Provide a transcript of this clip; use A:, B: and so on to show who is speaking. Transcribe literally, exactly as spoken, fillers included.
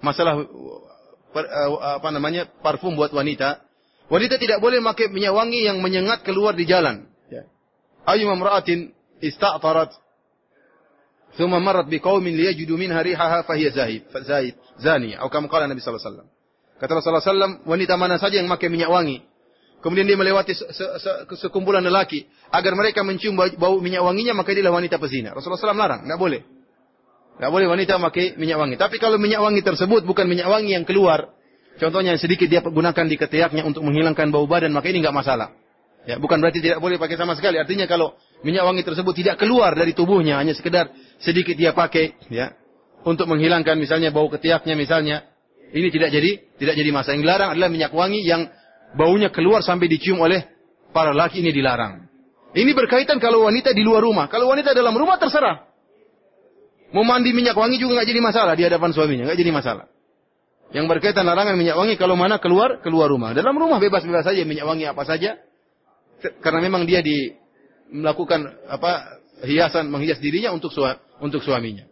A: masalah per, uh, apa namanya parfum buat wanita. Wanita tidak boleh memakai minyak wangi yang menyengat keluar di jalan. Ya. Ayu mamra'atin ista'tarat thumma marrat biqaumin liyajidu minha rihaha fahiya zahid, fazahid, zani, atau kama qala Nabi sallallahu alaihi wasallam. Kata Rasulullah sallallahu alaihi wasallam, wanita mana saja yang memakai minyak wangi, kemudian dia melewati se se se sekumpulan lelaki, agar mereka mencium bau, bau minyak wanginya, maka dia adalah wanita pezina. Rasulullah sallallahu alaihi wasallam larang, tidak boleh. Tidak boleh wanita memakai minyak wangi. Tapi kalau minyak wangi tersebut bukan minyak wangi yang keluar, contohnya yang sedikit dia gunakan di ketiaknya untuk menghilangkan bau badan, maka ini enggak masalah. Ya, bukan berarti tidak boleh pakai sama sekali. Artinya kalau minyak wangi tersebut tidak keluar dari tubuhnya, hanya sekedar sedikit dia pakai, ya, untuk menghilangkan misalnya bau ketiaknya misalnya, ini tidak jadi tidak jadi masalah. Yang dilarang adalah minyak wangi yang baunya keluar sampai dicium oleh para laki, ini dilarang. Ini berkaitan kalau wanita di luar rumah. Kalau wanita dalam rumah terserah. Mau mandi minyak wangi juga enggak jadi masalah di hadapan suaminya, enggak jadi masalah. Yang berkaitan larangan minyak wangi kalau mana keluar keluar rumah. Dalam rumah bebas-bebas saja minyak wangi apa saja. Karena memang dia di melakukan apa hiasan menghias dirinya untuk sua, untuk suaminya.